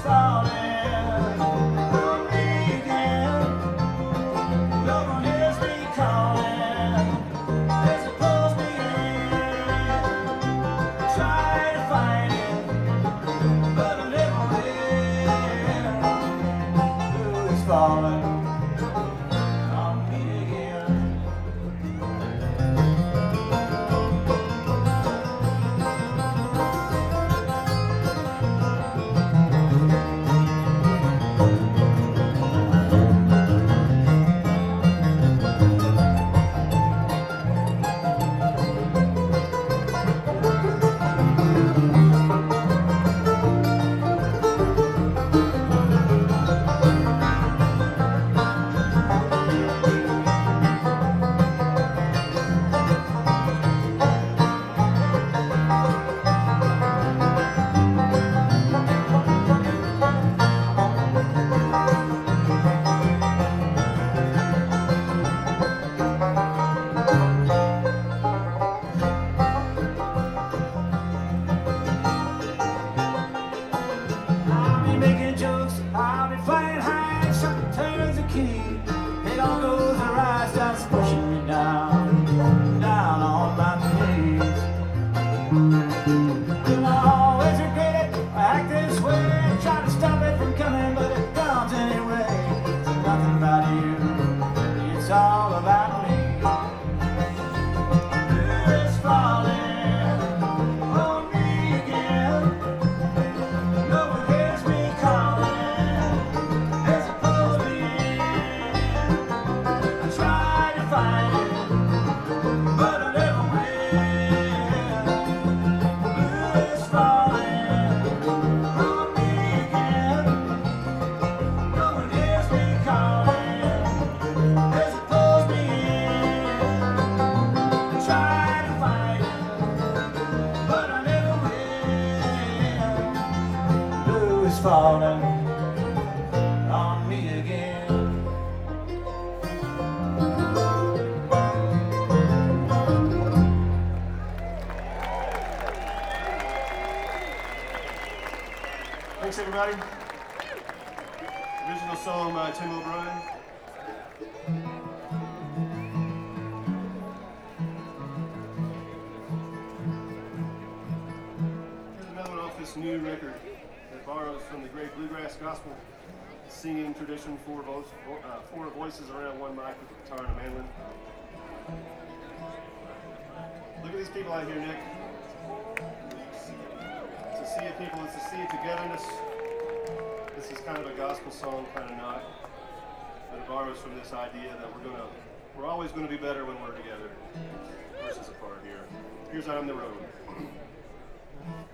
falling on me again. No one hears me calling. There's a close me in. Try to find it, but I never will. Who's falling on me again? Making jokes, I'll be flying high, something turns the key. It all goes awry, starts pushing me down, down on my knees. And I always regret it, I act this way, try to stop it from coming, but it comes anyway. It's nothing about you, it's all about me. It's falling on me again. No one hears me calling. There's a close me in. I try to find it, but I never will. Blue is falling on me again. No one hears me calling. There's a close me in. I try to find it, but I never will. Blue is falling on me again. Thanks, everybody. Original song by Tim O'Brien. Here's another one off this new record that borrows from the great bluegrass gospel singing tradition, four voices around one mic with a guitar and a mandolin. Look at these people out here, Nick. It's a sea of people, it's a sea of togetherness. This is kind of a gospel song, kind of not. But it borrows from this idea that we're always gonna be better when we're together versus apart here. Here's I'm the Road.